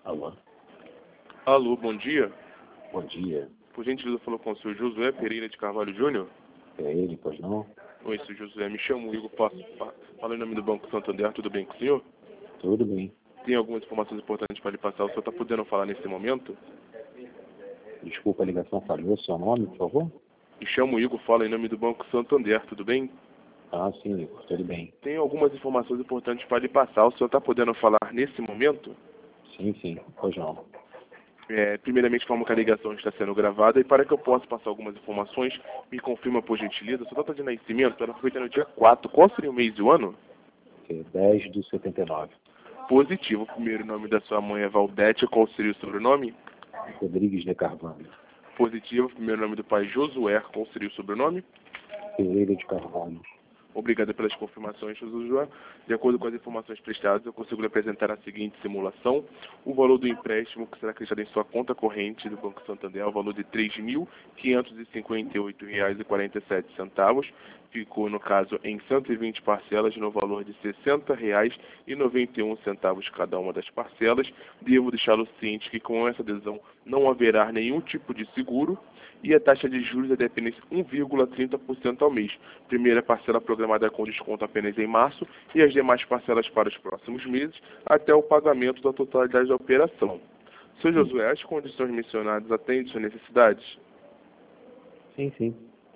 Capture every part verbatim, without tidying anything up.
Alô, Alô, bom dia. bom dia. Por gentileza, falou com o senhor Josué Pereira de Carvalho Júnior. É ele, pois não? Oi, senhor Josué, me chamo Igor, faço, fa- falo em nome do Banco Santander, tudo bem com o senhor? Tudo bem. Tem algumas informações importantes para lhe passar, o senhor está podendo falar nesse momento? Desculpa, a ligação falhou. Seu nome, por favor? Me chamo Igor, falo em nome do Banco Santander, tudo bem? Ah, sim, Igor, tudo bem. Tem algumas informações importantes para lhe passar, o senhor está podendo falar nesse momento? Sim, sim, pois não. É, primeiramente, como que a ligação está sendo gravada, e para que eu possa passar algumas informações, me confirma por gentileza, a sua data de nascimento, ela foi feita no dia quatro, qual seria o mês e o ano? É dez de setenta e nove. Positivo, o primeiro nome da sua mãe é Valdete, qual seria o sobrenome? Rodrigues de Carvalho. Positivo, o primeiro nome do pai Josué, qual seria o sobrenome? Pereira de Carvalho. Obrigado pelas confirmações, Josué. De acordo com as informações prestadas, eu consigo lhe apresentar a seguinte simulação. O valor do empréstimo que será acreditado em sua conta corrente do Banco Santander é o valor de três mil quinhentos e cinquenta e oito reais e quarenta e sete centavos. Ficou, no caso, em cento e vinte parcelas no valor de sessenta reais e noventa e um centavos cada uma das parcelas. Devo deixá-lo ciente que com essa adesão não haverá nenhum tipo de seguro e a taxa de juros é de apenas um vírgula trinta por cento ao mês. Primeira parcela programada com desconto apenas em março e as demais parcelas para os próximos meses até o pagamento da totalidade da operação. Seu Josué, as condições mencionadas atendem suas necessidades? Sim, sim.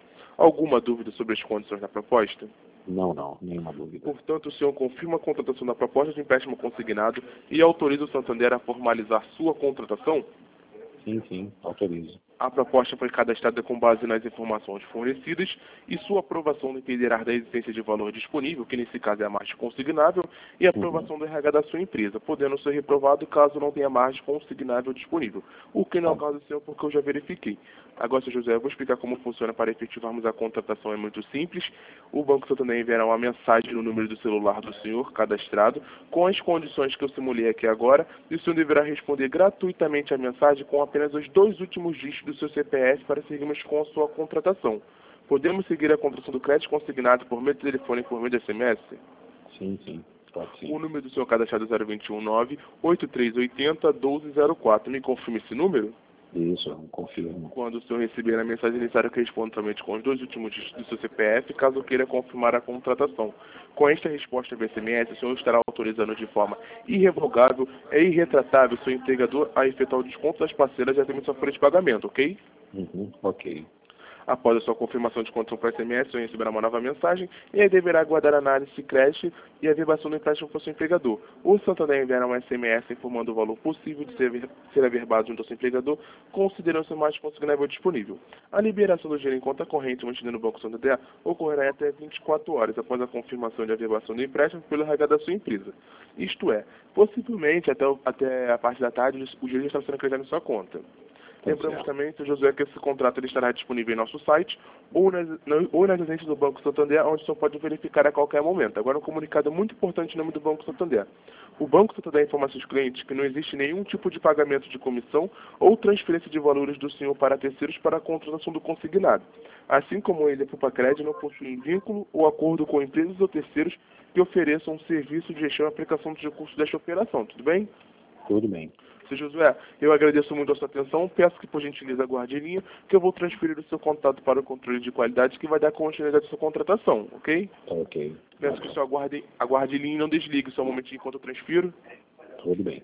Alguma dúvida sobre as condições da proposta? Não, não, nenhuma dúvida. Portanto, o senhor confirma a contratação da proposta de empréstimo consignado e autoriza o Santander a formalizar sua contratação? Sim, sim, autorizo. A proposta foi cadastrada com base nas informações fornecidas e sua aprovação dependerá da existência de valor disponível, que nesse caso é a margem consignável, e a aprovação do R H da sua empresa, podendo ser reprovado caso não tenha margem consignável disponível. O que não é o caso seu, porque eu já verifiquei. Agora, senhor José, eu vou explicar como funciona para efetivarmos a contratação. É muito simples. O Banco Santander enviará uma mensagem no número do celular do senhor cadastrado com as condições que eu simulei aqui agora, e o senhor deverá responder gratuitamente a mensagem com apenas os dois últimos dígitos do seu C P F para seguirmos com a sua contratação. Podemos seguir a contratação do crédito consignado por meio de telefone e por meio de S M S? Sim, sim, pode sim. O número do senhor cadastrado é zero dois um nove, oito três oito zero, um dois zero quatro. Me confirme esse número? Isso, eu confirmo. Quando o senhor receber a mensagem, é necessário que responda somente com os dois últimos dígitos do seu C P F, caso queira confirmar a contratação. Com esta resposta via S M S, o senhor estará autorizando de forma irrevogável e irretratável o seu empregador a efetuar o desconto das parcelas de até sua folha de pagamento, ok? Uhum, ok. Após a sua confirmação de condição por S M S, o senhor receberá uma nova mensagem e aí deverá aguardar a análise de crédito e a verbação do empréstimo para o seu empregador. O Santander enviará um S M S informando o valor possível de ser, ser averbado junto ao seu empregador, considerando seu mais consignável disponível. A liberação do dinheiro em conta corrente mantida no Banco Santander ocorrerá até vinte e quatro horas após a confirmação de averbação do empréstimo pelo R H da sua empresa. Isto é, possivelmente até, o- até a parte da tarde o dinheiro já está sendo acreditado em sua conta. Tá Lembramos certo. também, senhor Josué, que esse contrato ele estará disponível em nosso site ou nas, na- ou nas agências do Banco Santander, onde o senhor pode verificar a qualquer momento. Agora, um comunicado muito importante em nome do Banco Santander. O Banco Santander informa aos seus clientes que não existe nenhum tipo de pagamento de comissão ou transferência de valores do senhor para terceiros para a contratação do consignado. Assim como ele, a Pupacred não possui vínculo ou acordo com empresas ou terceiros que ofereçam um serviço de gestão e aplicação dos recursos desta operação. Tudo bem? Tudo bem. Seu Josué, eu agradeço muito a sua atenção, peço que por gentileza aguarde em linha, que eu vou transferir o seu contato para o controle de qualidade que vai dar continuidade à sua contratação, ok? Tá ok. Peço que o senhor aguarde, aguarde em linha e não desligue só um momentinho enquanto eu transfiro. Tudo bem.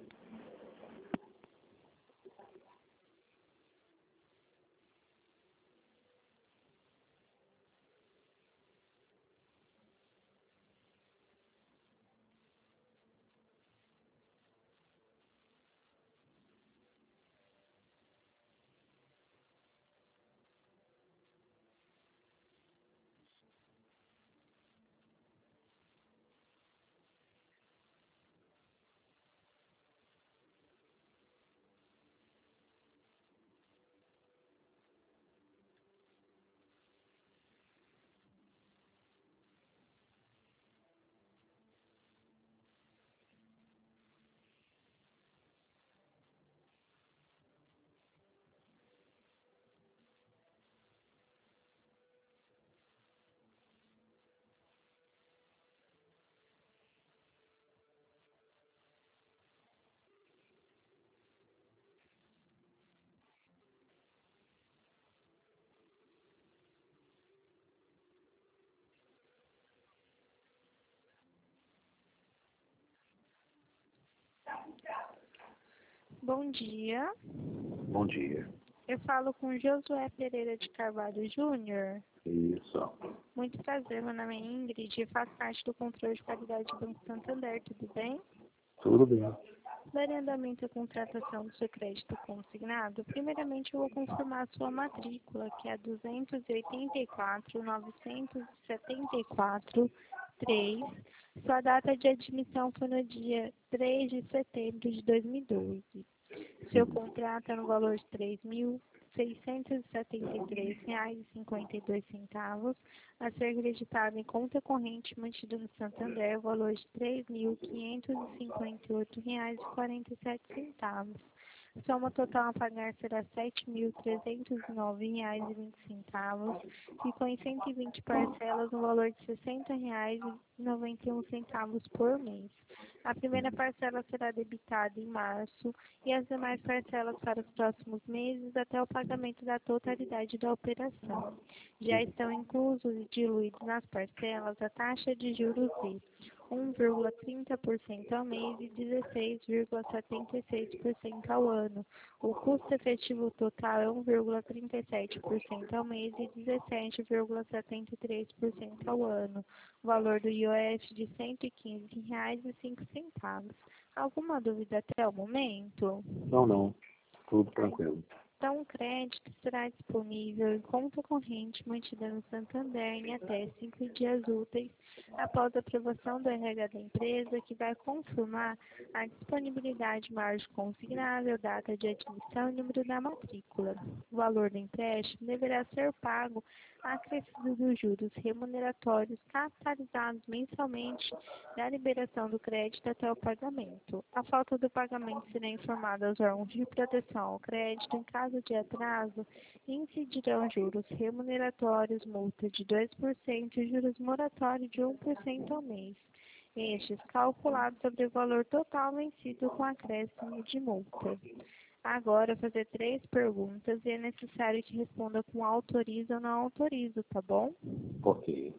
Bom dia. Bom dia. Eu falo com Josué Pereira de Carvalho Júnior. Isso. Muito prazer, meu nome é Ingrid e faço parte do controle de qualidade do Banco Santander, tudo bem? Tudo bem. Darei andamento à contratação do seu crédito consignado. Primeiramente, eu vou confirmar a sua matrícula, que é duzentos e oitenta e quatro, novecentos e setenta e quatro, três. Sua data de admissão foi no dia três de setembro de dois mil e doze. Seu contrato é no valor de três mil seiscentos e setenta e três reais e cinquenta e dois centavos, a ser acreditado em conta corrente mantida no Santander, o valor de três mil quinhentos e cinquenta e oito reais e quarenta e sete centavos. A soma total a pagar será sete mil trezentos e nove reais e vinte centavos, ficou em cento e vinte parcelas no valor de sessenta reais e noventa e um centavos por mês. A primeira parcela será debitada em março e as demais parcelas para os próximos meses até o pagamento da totalidade da operação. Já estão inclusos e diluídos nas parcelas a taxa de juros de um vírgula trinta por cento ao mês e dezesseis vírgula setenta e seis por cento ao ano. O custo efetivo total é um vírgula trinta e sete por cento ao mês e dezessete vírgula setenta e três por cento ao ano. O valor do I O F de cento e quinze reais e cinco centavos. Alguma dúvida até o momento? Não, não. Tudo tranquilo. Então, o crédito será disponível em conta corrente mantida no Santander em até cinco dias úteis após a aprovação do R H da empresa, que vai confirmar a disponibilidade margem consignável, data de admissão e número da matrícula. O valor do empréstimo deverá ser pago acrescido dos juros remuneratórios capitalizados mensalmente da liberação do crédito até o pagamento. A falta do pagamento será informada aos órgãos de proteção ao crédito. Em caso de atraso, incidirão juros remuneratórios, multa de dois por cento e juros moratórios de um por cento ao mês. Estes calculados sobre o valor total vencido com acréscimo de multa. Agora, fazer três perguntas e é necessário que responda com autorizo ou não autorizo, tá bom? Ok.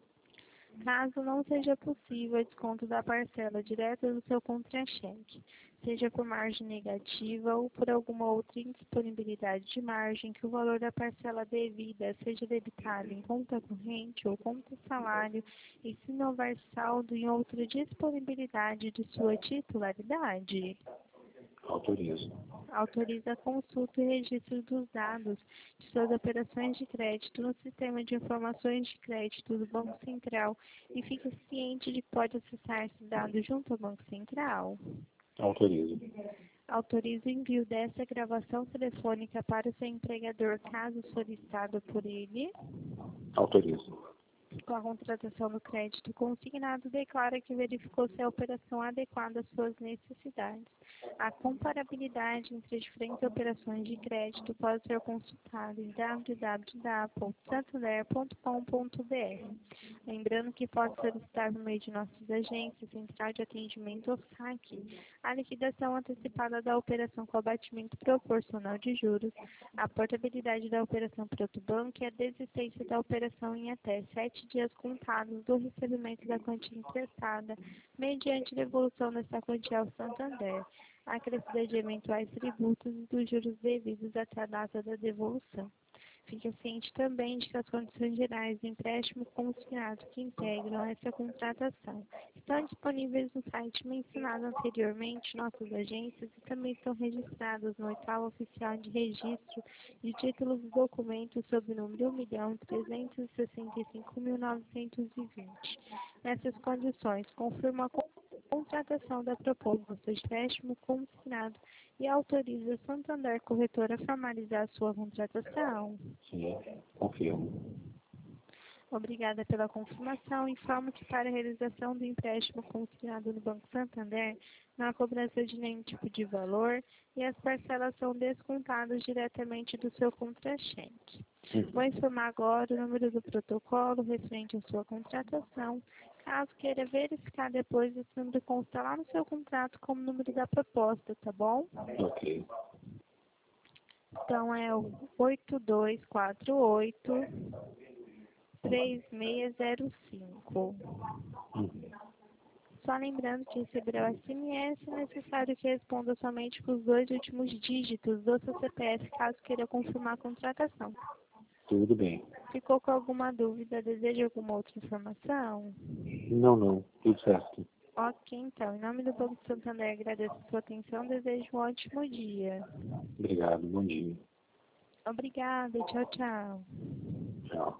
Caso não seja possível o desconto da parcela direta do seu contra-cheque, seja por margem negativa ou por alguma outra indisponibilidade de margem, que o valor da parcela devida seja debitado em conta corrente ou conta salário e se não houver saldo em outra disponibilidade de sua titularidade. Autorizo. Autoriza a consulta e registro dos dados de suas operações de crédito no Sistema de Informações de Crédito do Banco Central e fique ciente de que pode acessar esses dados junto ao Banco Central. Autorizo. Autoriza o envio dessa gravação telefônica para o seu empregador, caso solicitado por ele. Autorizo. Com a contratação do crédito consignado, declara que verificou se a operação adequada às suas necessidades. A comparabilidade entre as diferentes operações de crédito pode ser consultada em w w w ponto santander ponto com ponto b r. Lembrando que pode solicitar por meio de nossas agências, central de atendimento ou saque, a liquidação antecipada da operação com abatimento proporcional de juros, a portabilidade da operação para outro banco e a desistência da operação em até sete dias contados do recebimento da quantia emprestada, mediante devolução dessa quantia ao Santander, a acrescida de eventuais tributos e dos juros devidos até a data da devolução. Fique ciente também de que as condições gerais do empréstimo consignado que integram essa contratação estão disponíveis no site mencionado anteriormente, nossas agências, e também estão registradas no oitavo oficial de registro de títulos e documentos sob o número um milhão trezentos e sessenta e cinco mil novecentos e vinte. Nessas condições, confirma a contratação da proposta de empréstimo consignado e autoriza a Santander Corretora a formalizar a sua contratação. Sim, confirmo. Obrigada pela confirmação. Informo que para a realização do empréstimo consignado no Banco Santander, não há cobrança de nenhum tipo de valor e as parcelas são descontadas diretamente do seu contra-cheque. Uhum. Vou informar agora o número do protocolo referente à sua contratação. Caso queira verificar depois, esse número consta lá no seu contrato como número da proposta, tá bom? Ok. Então é o oito dois quatro oito, três seis zero cinco. Uhum. Só lembrando que receberá o S M S, é necessário que responda somente com os dois últimos dígitos do seu C P F, caso queira confirmar a contratação. Tudo bem. Ficou com alguma dúvida? Deseja alguma outra informação? Não, não. Tudo certo. Ok, então. Em nome do Banco de Santander, agradeço a sua atenção. Desejo um ótimo dia. Obrigado. Bom dia. Obrigada. Tchau, tchau. Tchau.